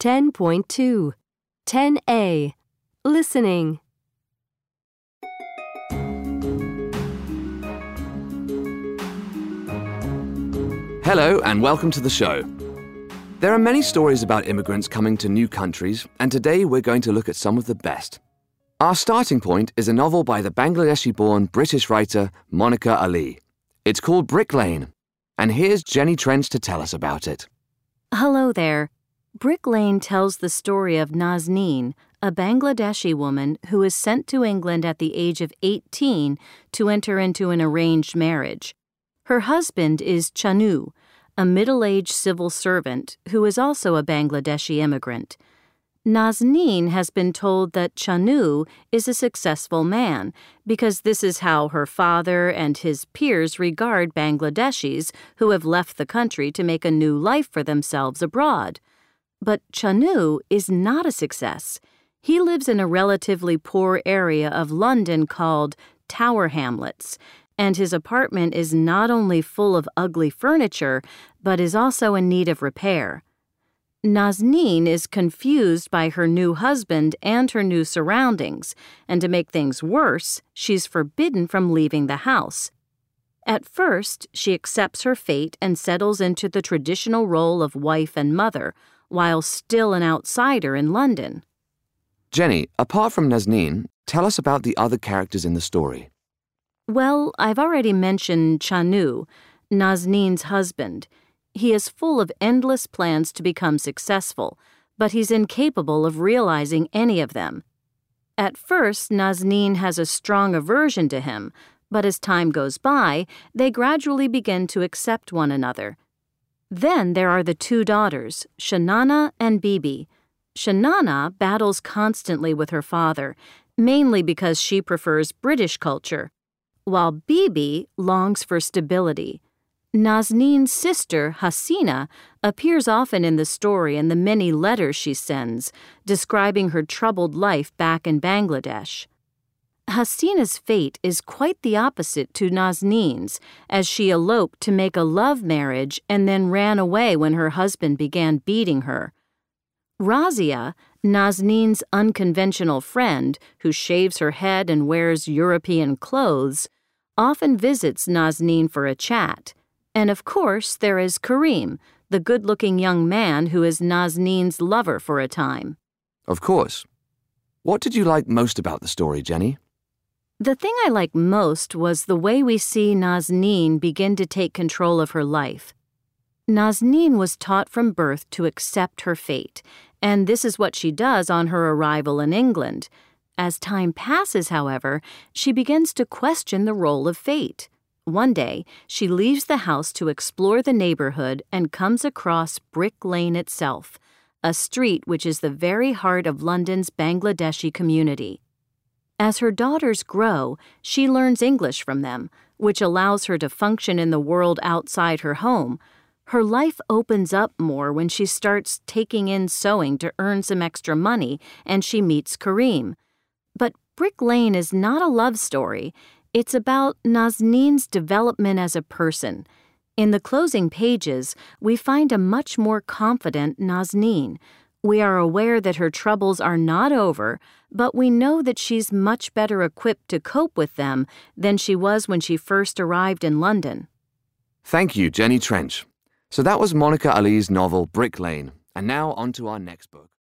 10.2 10A Listening. Hello and welcome to the show. There are many stories about immigrants coming to new countries, and today we're going to look at some of the best. Our starting point is a novel by the Bangladeshi-born British writer Monica Ali. It's called Brick Lane, and here's Jenny Trench to tell us about it. Hello there. Brick Lane tells the story of Nazneen, a Bangladeshi woman who is sent to England at the age of 18 to enter into an arranged marriage. Her husband is Chanu, a middle-aged civil servant who is also a Bangladeshi immigrant. Nazneen has been told that Chanu is a successful man because this is how her father and his peers regard Bangladeshis who have left the country to make a new life for themselves abroad. But Chanu is not a success. He lives in a relatively poor area of London called Tower Hamlets, and his apartment is not only full of ugly furniture, but is also in need of repair. Nazneen is confused by her new husband and her new surroundings, and to make things worse, she's forbidden from leaving the house. At first, she accepts her fate and settles into the traditional role of wife and mother, while still an outsider in London. Jenny, apart from Nazneen, tell us about the other characters in the story. Well, I've already mentioned Chanu, Nazneen's husband. He is full of endless plans to become successful, but he's incapable of realizing any of them. At first, Nazneen has a strong aversion to him, but as time goes by, they gradually begin to accept one another. Then there are the two daughters, Shanana and Bibi. Shanana battles constantly with her father, mainly because she prefers British culture, while Bibi longs for stability. Nazneen's sister, Hasina, appears often in the story in the many letters she sends, describing her troubled life back in Bangladesh. Hasina's fate is quite the opposite to Nazneen's, as she eloped to make a love marriage and then ran away when her husband began beating her. Razia, Nazneen's unconventional friend, who shaves her head and wears European clothes, often visits Nazneen for a chat. And of course, there is Karim, the good-looking young man who is Nazneen's lover for a time. Of course. What did you like most about the story, Jenny? The thing I liked most was the way we see Nazneen begin to take control of her life. Nazneen was taught from birth to accept her fate, and this is what she does on her arrival in England. As time passes, however, she begins to question the role of fate. One day, she leaves the house to explore the neighborhood and comes across Brick Lane itself, a street which is the very heart of London's Bangladeshi community. As her daughters grow, she learns English from them, which allows her to function in the world outside her home. Her life opens up more when she starts taking in sewing to earn some extra money, and she meets Karim. But Brick Lane is not a love story. It's about Nazneen's development as a person. In the closing pages, we find a much more confident Nazneen. We are aware that her troubles are not over, but we know that she's much better equipped to cope with them than she was when she first arrived in London. Thank you, Jenny Trench. So that was Monica Ali's novel Brick Lane, and now on to our next book.